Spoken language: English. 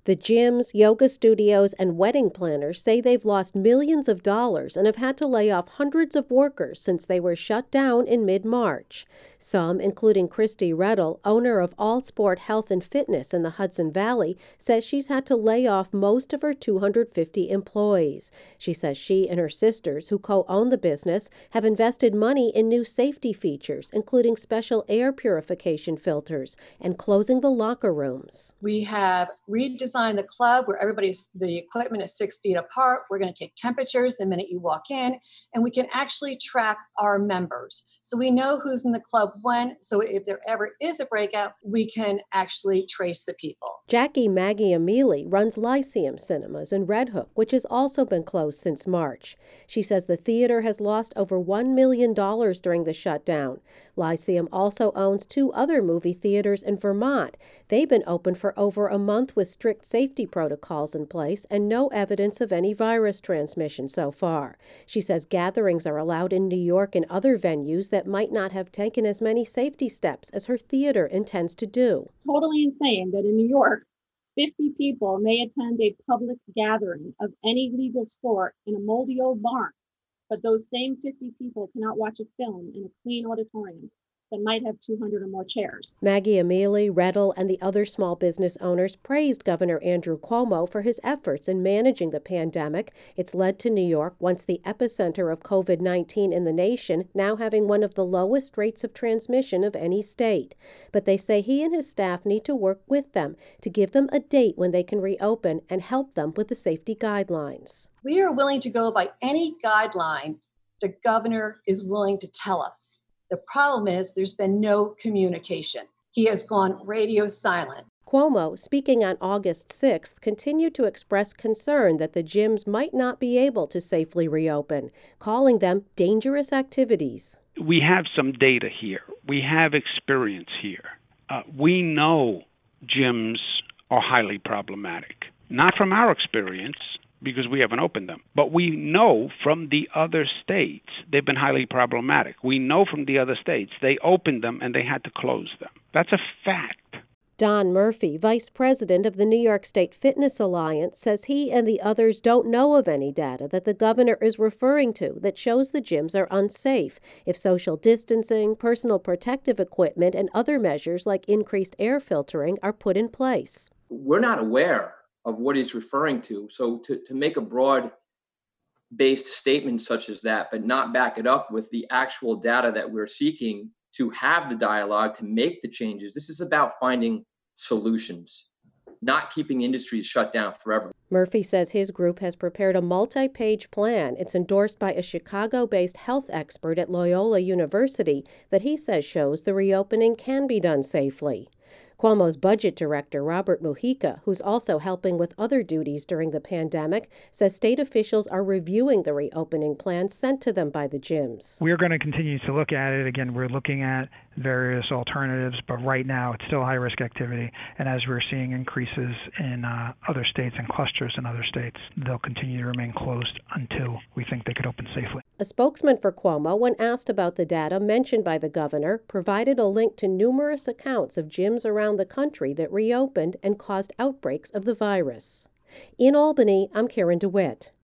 The gyms, yoga studios, and wedding planners say they've lost millions of dollars and have had to lay off hundreds of workers since they were shut down in mid-March. Some, including Christy Rettel, owner of All Sport Health and Fitness in the Hudson Valley, says she's had to lay off most of her 250 employees. She says she and her sisters, who co-own the business, have invested money in new safety features, including special air purification filters and closing the locker rooms. We have redesigned the club where the equipment is 6 feet apart. We're going to take temperatures the minute you walk in, and we can actually track our members. So we know who's in the club when, so if there ever is a breakout, we can actually trace the people. Jackie Maggie Amelie runs Lyceum Cinemas in Red Hook, which has also been closed since March. She says the theater has lost over $1 million during the shutdown. Lyceum also owns 2 other movie theaters in Vermont. They've been open for over a month with strict safety protocols in place and no evidence of any virus transmission so far. She says gatherings are allowed in New York and other venues that might not have taken as many safety steps as her theater intends to do. Totally insane that in New York, 50 people may attend a public gathering of any legal sort in a moldy old barn, but those same 50 people cannot watch a film in a clean auditorium that might have 200 or more chairs. Maggie Amelie, Rettel, and the other small business owners praised Governor Andrew Cuomo for his efforts in managing the pandemic. It's led to New York, once the epicenter of COVID-19 in the nation, now having one of the lowest rates of transmission of any state. But they say he and his staff need to work with them to give them a date when they can reopen and help them with the safety guidelines. We are willing to go by any guideline the governor is willing to tell us. The problem is there's been no communication. He has gone radio silent. Cuomo, speaking on August 6th, continued to express concern that the gyms might not be able to safely reopen, calling them dangerous activities. We have some data here. We have experience here. We know gyms are highly problematic. Not from our experience, because we haven't opened them. But we know from the other states they've been highly problematic. We know from the other states they opened them and they had to close them. That's a fact. Don Murphy, vice president of the New York State Fitness Alliance, says he and the others don't know of any data that the governor is referring to that shows the gyms are unsafe if social distancing, personal protective equipment, and other measures like increased air filtering are put in place. We're not aware of what he's referring to. So to make a broad-based statement such as that, but not back it up with the actual data that we're seeking to have the dialogue, to make the changes, this is about finding solutions, not keeping industries shut down forever. Murphy says his group has prepared a multi-page plan. It's endorsed by a Chicago-based health expert at Loyola University that he says shows the reopening can be done safely. Cuomo's budget director, Robert Mujica, who's also helping with other duties during the pandemic, says state officials are reviewing the reopening plan sent to them by the gyms. We're going to continue to look at it. Again, we're looking at various alternatives, but right now it's still high-risk activity. And as we're seeing increases in other states and clusters in other states, they'll continue to remain closed until we think they could open safely. A spokesman for Cuomo, when asked about the data mentioned by the governor, provided a link to numerous accounts of gyms around the country that reopened and caused outbreaks of the virus. In Albany, I'm Karen DeWitt.